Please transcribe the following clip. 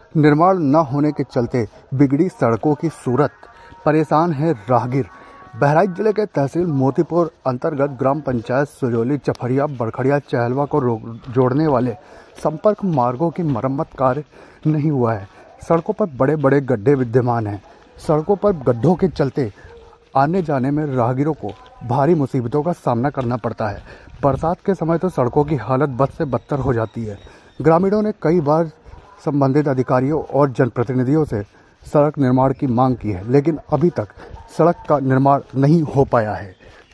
निर्माण न होने के चलते बिगड़ी सड़कों की सूरत, परेशान है राहगीर। बहराइच जिले के तहसील मोतीपुर अंतर्गत ग्राम पंचायत सुजोली, चफरिया, बड़खड़िया, चहलवा को जोड़ने वाले संपर्क मार्गों की मरम्मत कार्य नहीं हुआ है। सड़कों पर बड़े बड़े गड्ढे विद्यमान हैं। सड़कों पर गड्ढों के चलते आने जाने में राहगीरों को भारी मुसीबतों का सामना करना पड़ता है। बरसात के समय तो सड़कों की हालत बद से बदतर हो जाती है। ग्रामीणों ने कई बार संबंधित अधिकारियों और जनप्रतिनिधियों से सड़क निर्माण की मांग की है, लेकिन अभी तक सड़क का निर्माण नहीं हो पाया है।